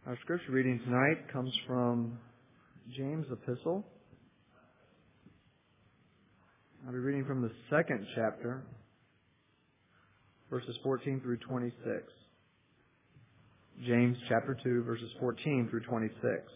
Our scripture reading tonight comes from James' epistle. I'll be reading from the second chapter, verses 14 through 26. James chapter 2, verses 14 through 26.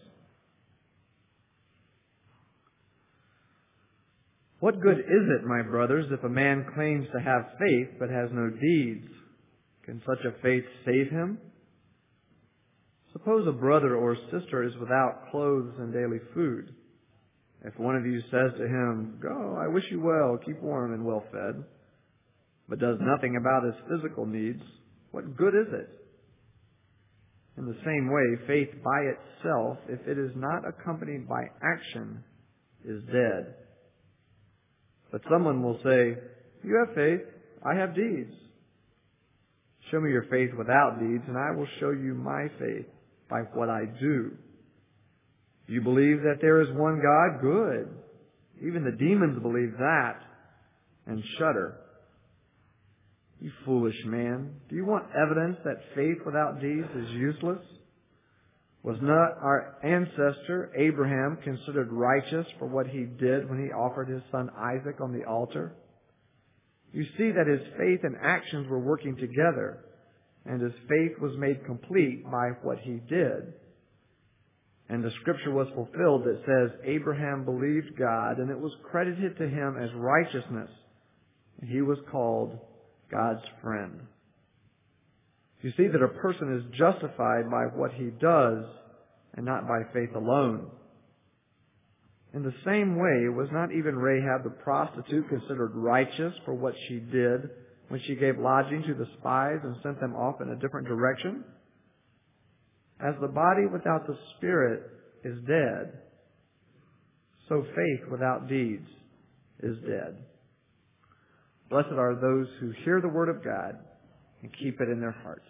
What good is it, my brothers, if a man claims to have faith but has no deeds? Can such a faith save him? Suppose a brother or sister is without clothes and daily food. If one of you says to him, "Go, I wish you well, keep warm and well fed," but does nothing about his physical needs, what good is it? In the same way, faith by itself, if it is not accompanied by action, is dead. But someone will say, "You have faith, I have deeds. Show me your faith without deeds, and I will show you my faith by what I do. You believe that there is one God? Good. Even the demons believe that and shudder. You foolish man, do you want evidence that faith without deeds is useless? Was not our ancestor Abraham considered righteous for what he did when he offered his son Isaac on the altar? You see that his faith and actions were working together, and his faith was made complete by what he did. And the scripture was fulfilled that says, Abraham believed God, and it was credited to him as righteousness, and he was called God's friend. You see that a person is justified by what he does and not by faith alone. In the same way, was not even Rahab the prostitute considered righteous for what she did when she gave lodging to the spies and sent them off in a different direction? As the body without the spirit is dead, so faith without deeds is dead. Blessed are those who hear the word of God and keep it in their hearts.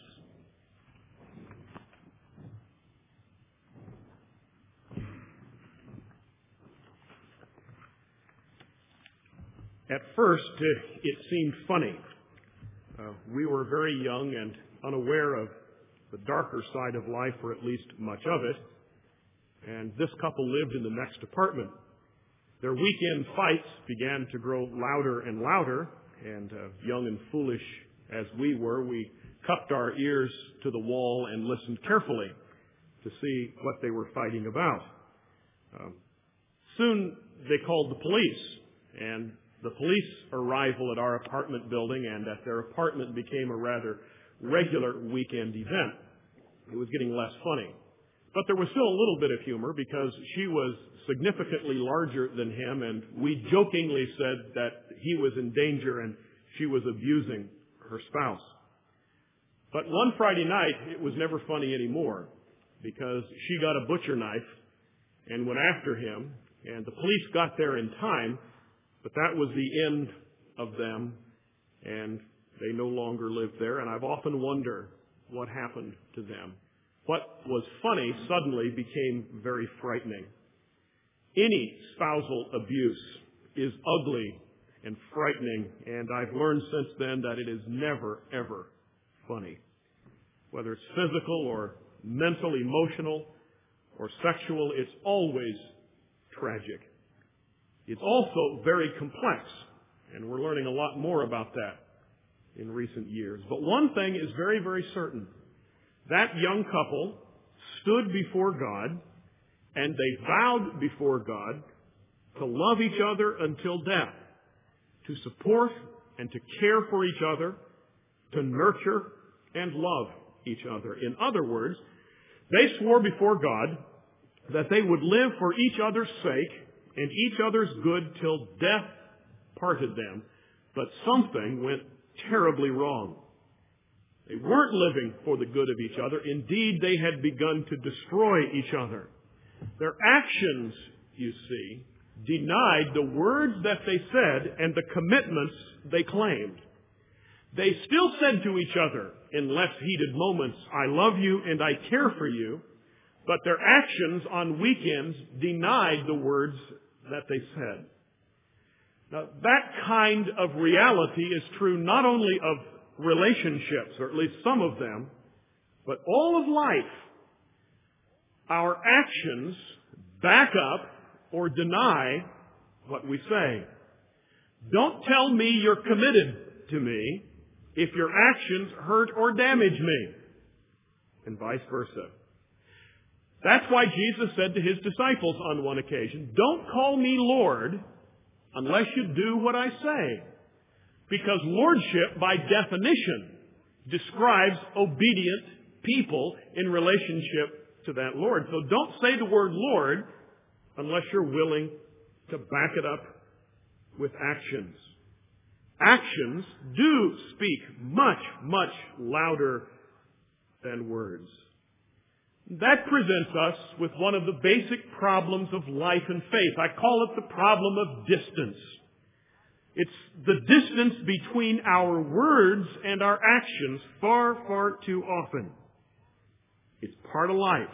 At first, it seemed funny. We were very young and unaware of the darker side of life, or at least much of it. And this couple lived in the next apartment. Their weekend fights began to grow louder and louder, and young and foolish as we were, we cupped our ears to the wall and listened carefully to see what they were fighting about. Soon they called the police, and the police arrival at our apartment building and at their apartment became a rather regular weekend event. It was getting less funny. But there was still a little bit of humor because she was significantly larger than him, and we jokingly said that he was in danger and she was abusing her spouse. But one Friday night, it was never funny anymore because she got a butcher knife and went after him, and the police got there in time, but that was the end of them, and they no longer live there, and I've often wondered what happened to them. What was funny suddenly became very frightening. Any spousal abuse is ugly and frightening, and I've learned since then that it is never, ever funny. Whether it's physical or mental, emotional, or sexual, it's always tragic. It's also very complex, and we're learning a lot more about that in recent years. But one thing is very, very certain. That young couple stood before God, and they vowed before God to love each other until death, to support and to care for each other, to nurture and love each other. In other words, they swore before God that they would live for each other's sake and each other's good till death parted them, but something went terribly wrong. They weren't living for the good of each other. Indeed, they had begun to destroy each other. Their actions, you see, denied the words that they said and the commitments they claimed. They still said to each other in less heated moments, "I love you and I care for you," but their actions on weekends denied the words that they said. Now, that kind of reality is true not only of relationships, or at least some of them, but all of life. our actions back up or deny what we say. Don't tell me you're committed to me if your actions hurt or damage me, and vice versa. That's why Jesus said to his disciples on one occasion, "Don't call me Lord unless you do what I say." Because lordship, by definition, describes obedient people in relationship to that Lord. So don't say the word Lord unless you're willing to back it up with actions. Actions do speak much, much louder than words. That presents us with one of the basic problems of life and faith. I call it the problem of distance. It's the distance between our words and our actions far, far too often. It's part of life.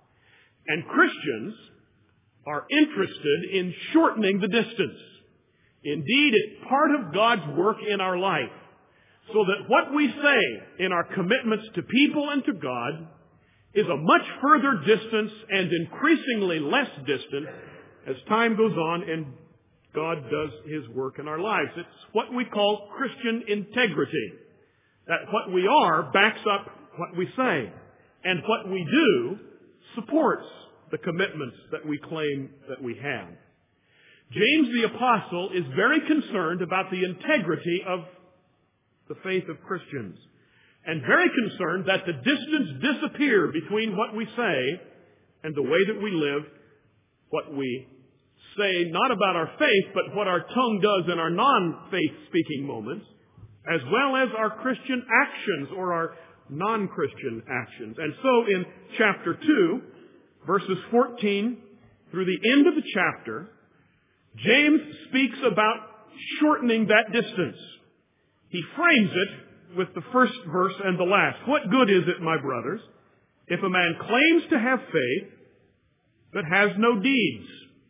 And Christians are interested in shortening the distance. Indeed, it's part of God's work in our life, so that what we say in our commitments to people and to God is a much further distance and increasingly less distant as time goes on and God does His work in our lives. It's what we call Christian integrity. That what we are backs up what we say, and what we do supports the commitments that we claim that we have. James the Apostle is very concerned about the integrity of the faith of Christians, and very concerned that the distance disappear between what we say and the way that we live, what we say not about our faith, but what our tongue does in our non-faith speaking moments, as well as our Christian actions or our non-Christian actions. And so in chapter 2, verses 14 through the end of the chapter, James speaks about shortening that distance. He frames it with the first verse and the last. What good is it, my brothers, if a man claims to have faith but has no deeds?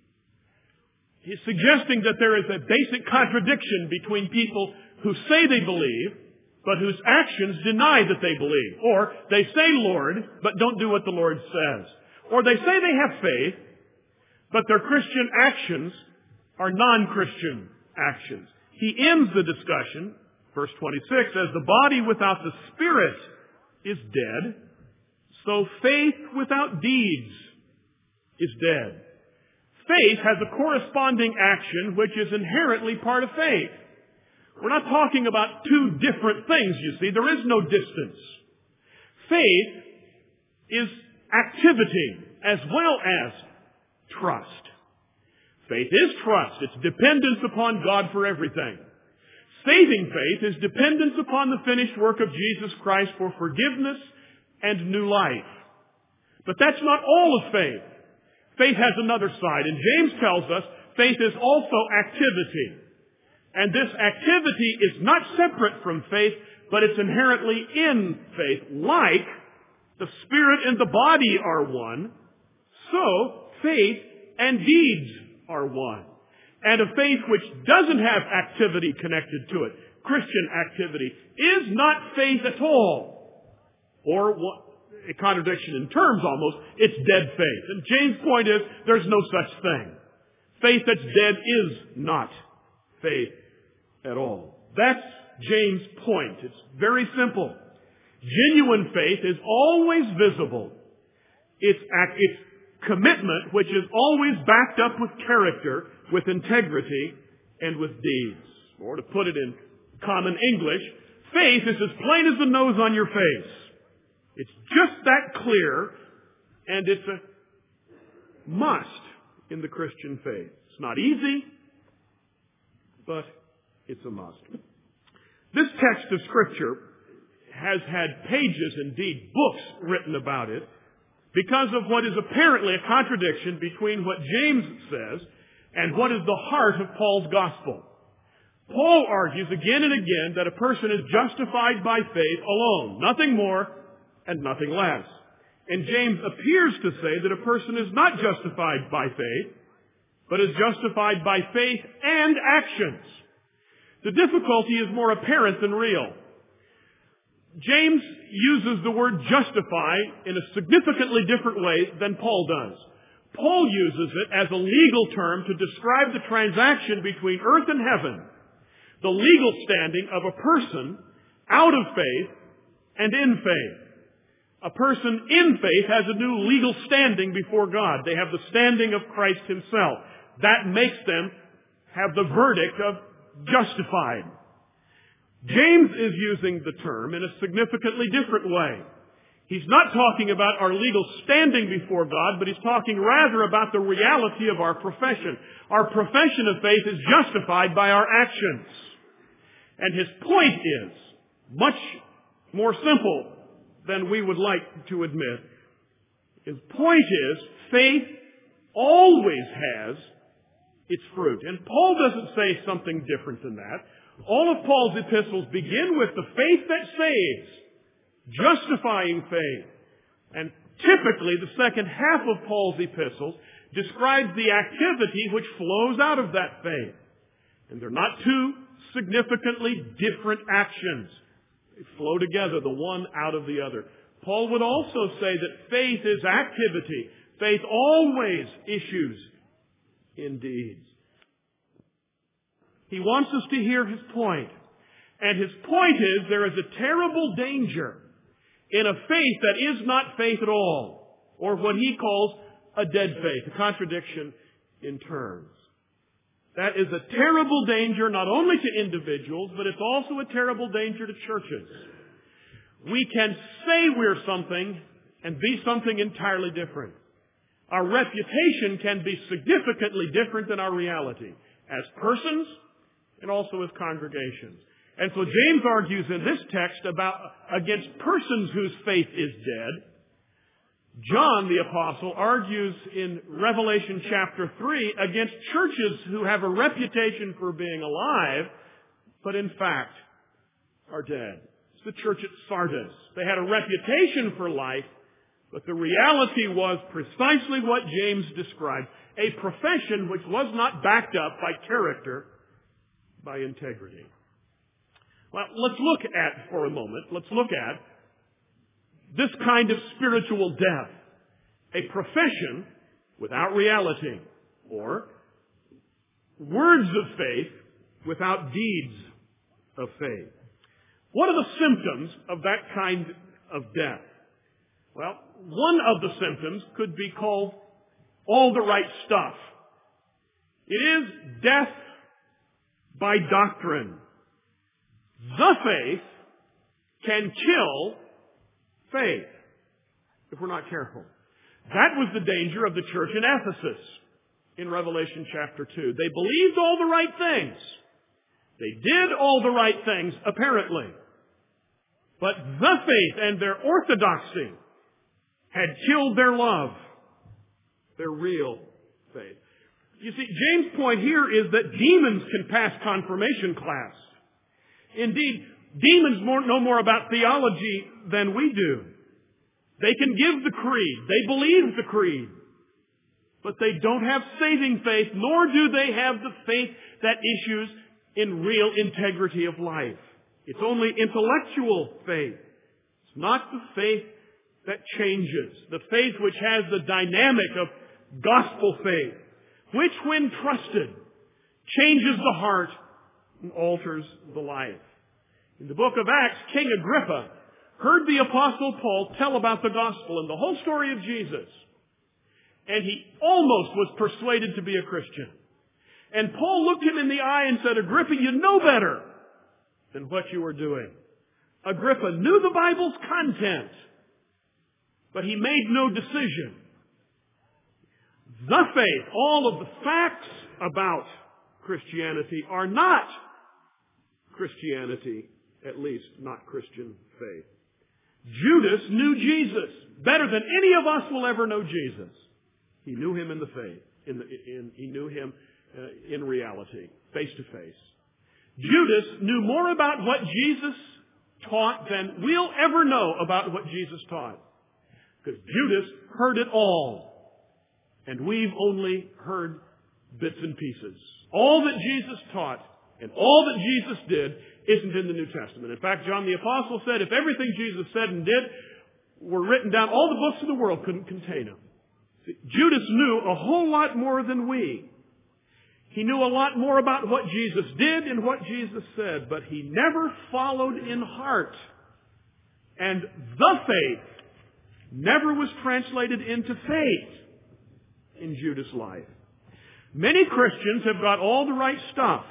He's suggesting that there is a basic contradiction between people who say they believe, but whose actions deny that they believe. Or they say Lord, but don't do what the Lord says. Or they say they have faith, but their Christian actions are non-Christian actions. He ends the discussion, verse 26, as the body without the Spirit is dead, so faith without deeds is dead. Faith has a corresponding action which is inherently part of faith. We're not talking about two different things, you see. There is no distance. Faith is activity as well as trust. Faith is trust. It's dependence upon God for everything. Saving faith is dependence upon the finished work of Jesus Christ for forgiveness and new life. But that's not all of faith. Faith has another side, and James tells us faith is also activity. And this activity is not separate from faith, but it's inherently in faith. Like the Spirit and the body are one, so faith and deeds are one. And a faith which doesn't have activity connected to it, Christian activity, is not faith at all. Or what, a contradiction in terms almost, it's dead faith. And James' point is, there's no such thing. Faith that's dead is not faith at all. That's James' point. It's very simple. Genuine faith is always visible. It's commitment which is always backed up with character, with integrity, and with deeds. Or to put it in common English, faith is as plain as the nose on your face. It's just that clear, and it's a must in the Christian faith. It's not easy, but it's a must. This text of Scripture has had pages, indeed books, written about it because of what is apparently a contradiction between what James says and what is the heart of Paul's gospel. Paul argues again and again that a person is justified by faith alone, nothing more and nothing less. And James appears to say that a person is not justified by faith, but is justified by faith and actions. The difficulty is more apparent than real. James uses the word justify in a significantly different way than Paul does. Paul uses it as a legal term to describe the transaction between earth and heaven, the legal standing of a person out of faith and in faith. A person in faith has a new legal standing before God. They have the standing of Christ Himself. That makes them have the verdict of justified. James is using the term in a significantly different way. He's not talking about our legal standing before God, but he's talking rather about the reality of our profession. Our profession of faith is justified by our actions. And his point is much more simple than we would like to admit. His point is faith always has its fruit. And Paul doesn't say something different than that. All of Paul's epistles begin with the faith that saves, justifying faith. And typically the second half of Paul's epistles describes the activity which flows out of that faith. And they're not two significantly different actions. They flow together, the one out of the other. Paul would also say that faith is activity. Faith always issues in deeds. He wants us to hear his point. And his point is there is a terrible danger in a faith that is not faith at all, or what he calls a dead faith, a contradiction in terms. That is a terrible danger not only to individuals, but it's also a terrible danger to churches. We can say we're something and be something entirely different. Our reputation can be significantly different than our reality as persons and also as congregations. And so James argues in this text against persons whose faith is dead. John the Apostle argues in Revelation chapter 3 against churches who have a reputation for being alive, but in fact are dead. It's the church at Sardis. They had a reputation for life, but the reality was precisely what James described, a profession which was not backed up by character, by integrity. Well, let's look at this kind of spiritual death, a profession without reality, or words of faith without deeds of faith. What are the symptoms of that kind of death? Well, one of the symptoms could be called all the right stuff. It is death by doctrine. The faith can kill faith if we're not careful. That was the danger of the church in Ephesus in Revelation chapter 2. They believed all the right things. They did all the right things, apparently. But the faith and their orthodoxy had killed their love, their real faith. You see, James' point here is that demons can pass confirmation class. Indeed, demons know more about theology than we do. They can give the creed. They believe the creed. But they don't have saving faith, nor do they have the faith that issues in real integrity of life. It's only intellectual faith. It's not the faith that changes. The faith which has the dynamic of gospel faith, which when trusted, changes the heart and alters the life. In the book of Acts, King Agrippa heard the Apostle Paul tell about the gospel and the whole story of Jesus. And he almost was persuaded to be a Christian. And Paul looked him in the eye and said, Agrippa, you know better than what you are doing. Agrippa knew the Bible's content, but he made no decision. The faith, all of the facts about Christianity are not Christianity, at least not Christian faith. Judas knew Jesus better than any of us will ever know Jesus. He knew him in the faith. He knew him in reality, face to face. Judas knew more about what Jesus taught than we'll ever know about what Jesus taught. Because Judas heard it all. And we've only heard bits and pieces. All that Jesus taught And all that Jesus did isn't in the New Testament. In fact, John the Apostle said if everything Jesus said and did were written down, all the books of the world couldn't contain them. See, Judas knew a whole lot more than we. He knew a lot more about what Jesus did and what Jesus said, but he never followed in heart. And the faith never was translated into faith in Judas' life. Many Christians have got all the right stuff,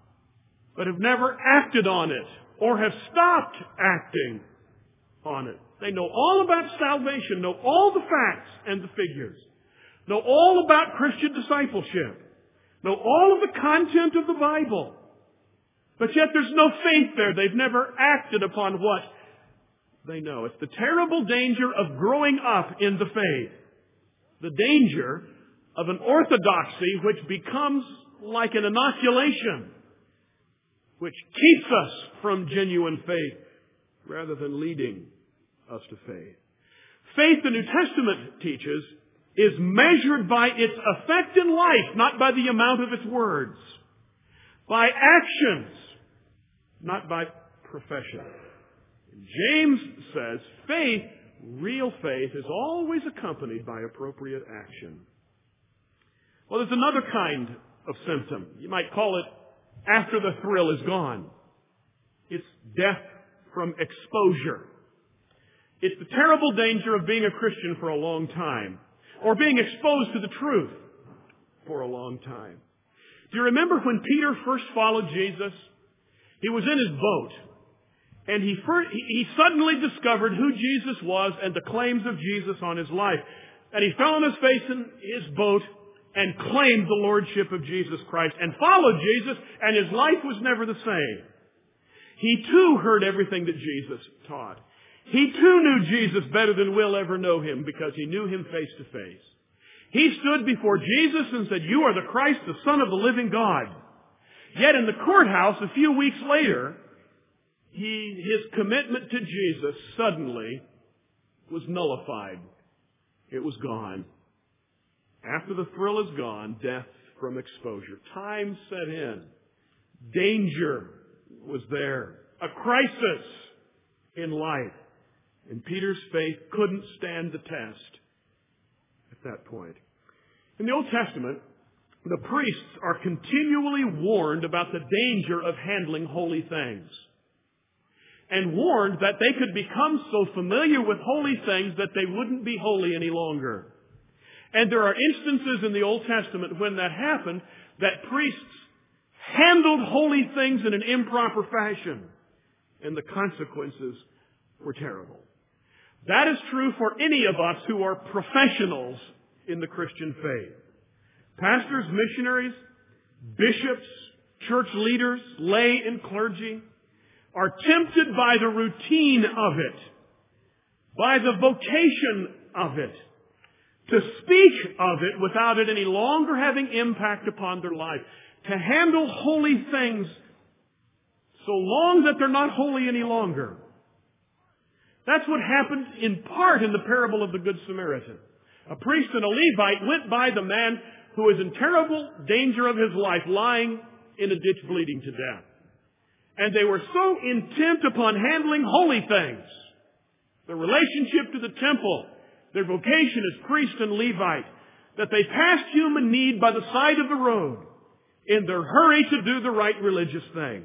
but have never acted on it or have stopped acting on it. They know all about salvation, know all the facts and the figures, know all about Christian discipleship, know all of the content of the Bible, but yet there's no faith there. They've never acted upon what they know. It's the terrible danger of growing up in the faith. The danger of an orthodoxy which becomes like an inoculation, which keeps us from genuine faith rather than leading us to faith. Faith, the New Testament teaches, is measured by its effect in life, not by the amount of its words. By actions, not by profession. James says faith, real faith, is always accompanied by appropriate action. Well, there's another kind of symptom. You might call it after the thrill is gone. It's death from exposure. It's the terrible danger of being a Christian for a long time, or being exposed to the truth for a long time. Do you remember when Peter first followed Jesus? He was in his boat, and he suddenly discovered who Jesus was and the claims of Jesus on his life. And he fell on his face in his boat and claimed the lordship of Jesus Christ and followed Jesus, and his life was never the same. He too heard everything that Jesus taught. He too knew Jesus better than we'll ever know him because he knew him face to face. He stood before Jesus and said, "You are the Christ, the Son of the living God." Yet in the courthouse a few weeks later, his commitment to Jesus suddenly was nullified. It was gone. After the thrill is gone, death from exposure. Time set in. Danger was there. A crisis in life. And Peter's faith couldn't stand the test at that point. In the Old Testament, the priests are continually warned about the danger of handling holy things. And warned that they could become so familiar with holy things that they wouldn't be holy any longer. And there are instances in the Old Testament when that happened, that priests handled holy things in an improper fashion. And the consequences were terrible. That is true for any of us who are professionals in the Christian faith. Pastors, missionaries, bishops, church leaders, lay and clergy are tempted by the routine of it, by the vocation of it, to speak of it without it any longer having impact upon their life, to handle holy things so long that they're not holy any longer. That's what happened in part in the parable of the Good Samaritan. A priest and a Levite went by the man who was in terrible danger of his life, lying in a ditch bleeding to death. And they were so intent upon handling holy things, their relationship to the temple, their vocation as priest and Levite, that they passed human need by the side of the road in their hurry to do the right religious thing.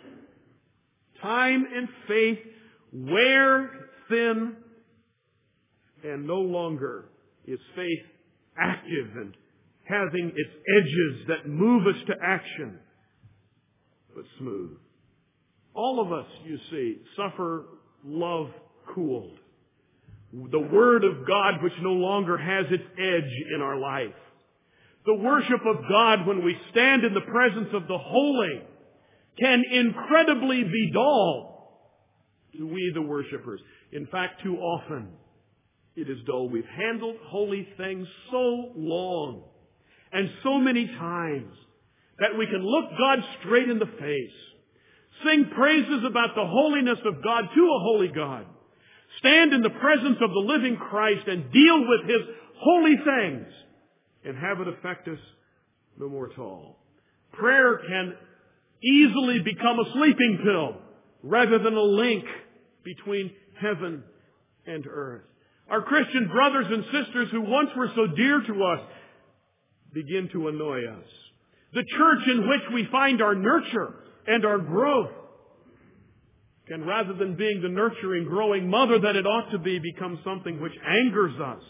Time and faith wear thin, and no longer is faith active and having its edges that move us to action, but smooth. All of us, you see, suffer love cooled. The Word of God which no longer has its edge in our life. The worship of God when we stand in the presence of the holy can incredibly be dull to we the worshipers. In fact, too often it is dull. We've handled holy things so long and so many times that we can look God straight in the face, sing praises about the holiness of God to a holy God, stand in the presence of the living Christ and deal with His holy things and have it affect us no more at all. Prayer can easily become a sleeping pill rather than a link between heaven and earth. Our Christian brothers and sisters who once were so dear to us begin to annoy us. The church in which we find our nurture and our growth can, rather than being the nurturing, growing mother that it ought to be, become something which angers us.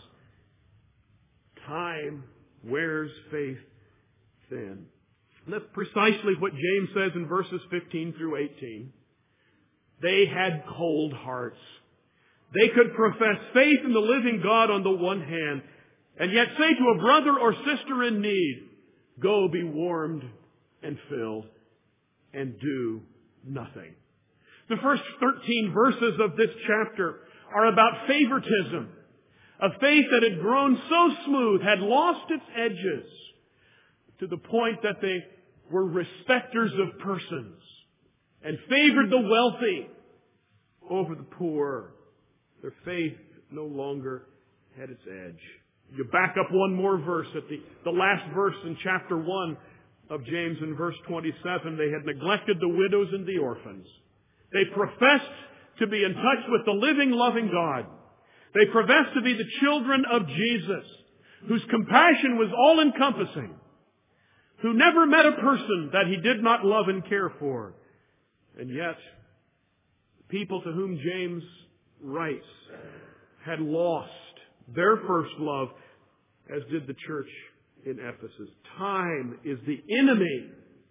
Time wears faith thin. And that's precisely what James says in verses 15 through 18. They had cold hearts. They could profess faith in the living God on the one hand, and yet say to a brother or sister in need, go be warmed and filled, and do nothing. The first 13 verses of this chapter are about favoritism. A faith that had grown so smooth, had lost its edges, to the point that they were respecters of persons and favored the wealthy over the poor. Their faith no longer had its edge. You back up one more verse at the last verse in chapter 1 of James in verse 27. They had neglected the widows and the orphans. They professed to be in touch with the living, loving God. They professed to be the children of Jesus, whose compassion was all-encompassing, who never met a person that he did not love and care for. And yet, people to whom James writes had lost their first love, as did the church in Ephesus. Time is the enemy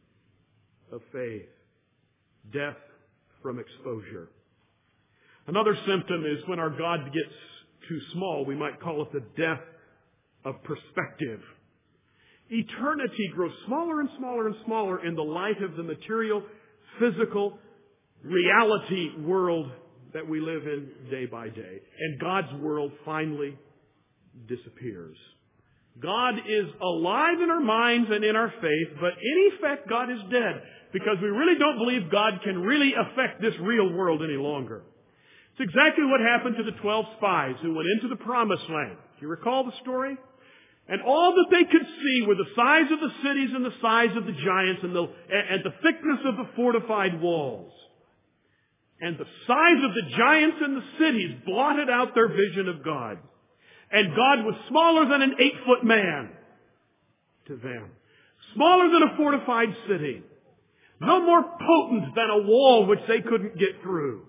of faith. Death from exposure. Another symptom is when our God gets too small. We might call it the death of perspective. Eternity grows smaller and smaller and smaller in the light of the material, physical, reality world that we live in day by day. And God's world finally disappears. God is alive in our minds and in our faith, but in effect God is dead, because we really don't believe God can really affect this real world any longer. It's exactly what happened to the 12 spies who went into the promised land. Do you recall the story? And all that they could see were the size of the cities and the size of the giants and the thickness of the fortified walls. And the size of the giants and the cities blotted out their vision of God. And God was smaller than an 8-foot man to them. Smaller than a fortified city. No more potent than a wall which they couldn't get through.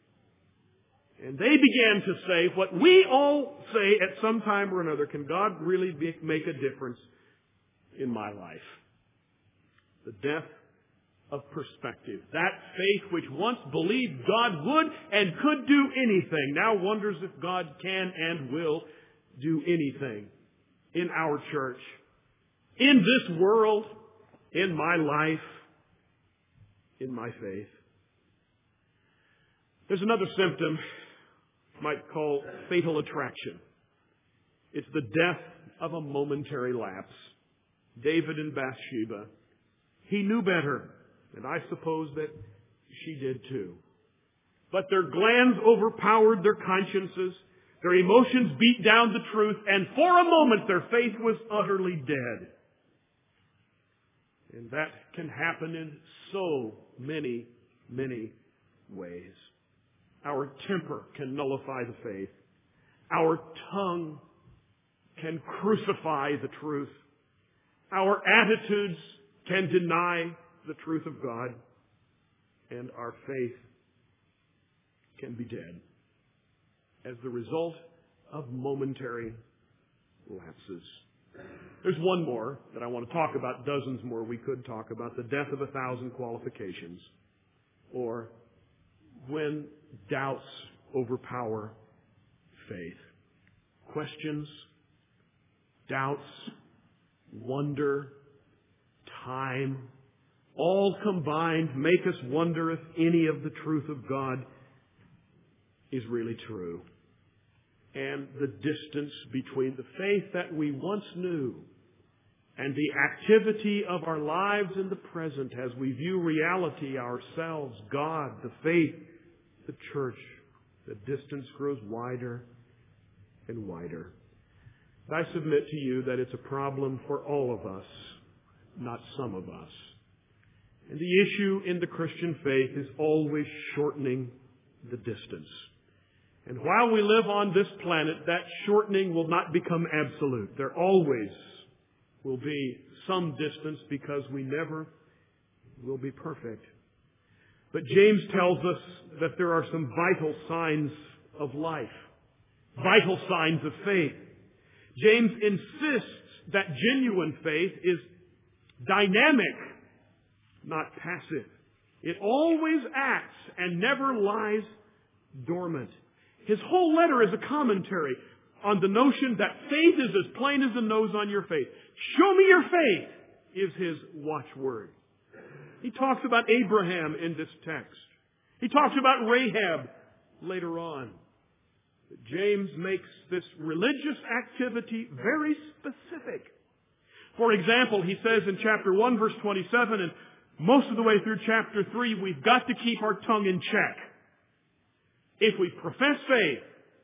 And they began to say what we all say at some time or another: can God really make a difference in my life? The death of perspective. That faith which once believed God would and could do anything now wonders if God can and will do anything in our church, in this world, in my life, in my faith. There's another symptom might call fatal attraction. It's the death of a momentary lapse. David and Bathsheba. He knew better, and I suppose that she did too. But their glands overpowered their consciences. Their emotions beat down the truth, and for a moment their faith was utterly dead. And that can happen in so many, many ways. Our temper can nullify the faith. Our tongue can crucify the truth. Our attitudes can deny the truth of God. And our faith can be dead as the result of momentary lapses. There's one more that I want to talk about, dozens more we could talk about: the death of 1,000 qualifications, or when doubts overpower faith. Questions, doubts, wonder, time, all combined make us wonder if any of the truth of God is really true. And the distance between the faith that we once knew and the activity of our lives in the present as we view reality, ourselves, God, the faith, the church, the distance grows wider and wider. I submit to you that it's a problem for all of us, not some of us. And the issue in the Christian faith is always shortening the distance. And while we live on this planet, that shortening will not become absolute. There always will be some distance because we never will be perfect. But James tells us that there are some vital signs of life, vital signs of faith. James insists that genuine faith is dynamic, not passive. It always acts and never lies dormant. His whole letter is a commentary on the notion that faith is as plain as the nose on your face. Show me your faith is his watchword. He talks about Abraham in this text. He talks about Rahab later on. But James makes this religious activity very specific. For example, he says in chapter 1, verse 27, and most of the way through chapter 3, we've got to keep our tongue in check. If we profess faith,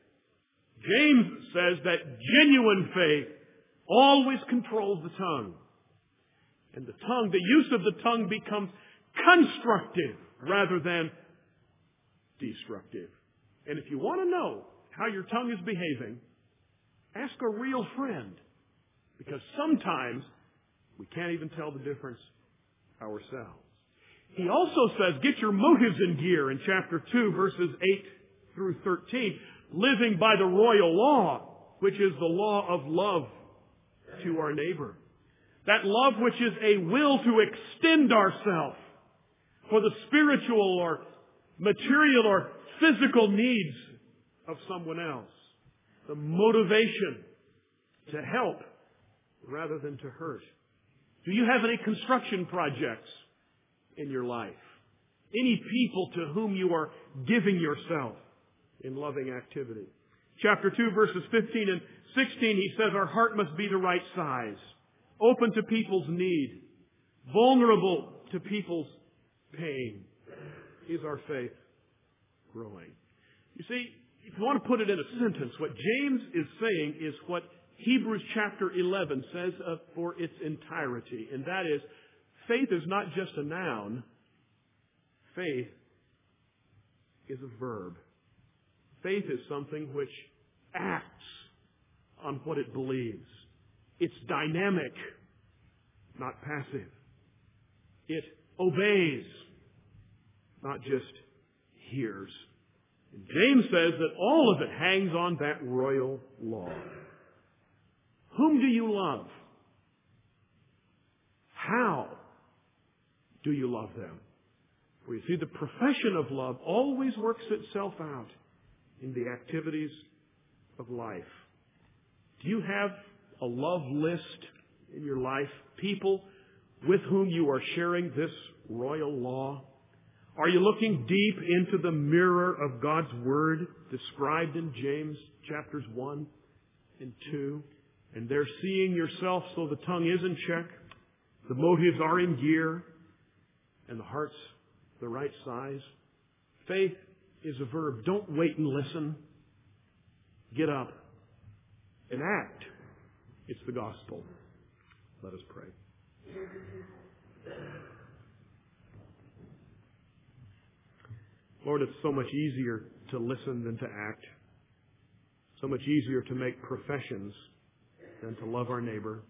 James says that genuine faith always controls the tongue. And the tongue, the use of the tongue becomes constructive rather than destructive. And if you want to know how your tongue is behaving, ask a real friend. Because sometimes we can't even tell the difference ourselves. He also says, get your motives in gear in chapter 2, verses 8 through 13. Living by the royal law, which is the law of love to our neighbor. That love which is a will to extend ourselves for the spiritual or material or physical needs of someone else. The motivation to help rather than to hurt. Do you have any construction projects in your life? Any people to whom you are giving yourself in loving activity? Chapter 2, verses 15 and 16, he says our heart must be the right size, open to people's need, vulnerable to people's pain. Is our faith growing? You see, if you want to put it in a sentence, what James is saying is what Hebrews chapter 11 says for its entirety, and that is, faith is not just a noun. Faith is a verb. Faith is something which acts on what it believes. It's dynamic, not passive. It obeys, not just hears. And James says that all of it hangs on that royal law. Whom do you love? How do you love them? For you see, the profession of love always works itself out in the activities of life. Do you have a love list in your life? People with whom you are sharing this royal law? Are you looking deep into the mirror of God's Word described in James chapters 1 and 2? And they're seeing yourself so the tongue is in check, the motives are in gear, and the heart's the right size? Faith is a verb. Don't wait and listen. Get up and act. It's the gospel. Let us pray. Lord, it's so much easier to listen than to act. So much easier to make professions than to love our neighbor.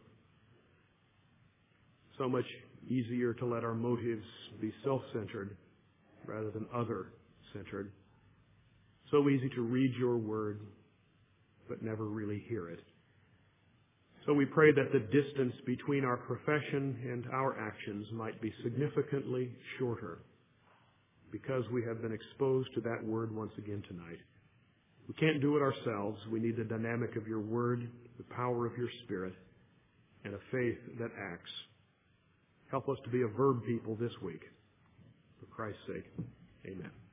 So much easier to let our motives be self-centered rather than other-centered. So easy to read your word, but never really hear it. So we pray that the distance between our profession and our actions might be significantly shorter because we have been exposed to that word once again tonight. We can't do it ourselves. We need the dynamic of your word, the power of your Spirit, and a faith that acts. Help us to be a verb people this week. For Christ's sake, amen.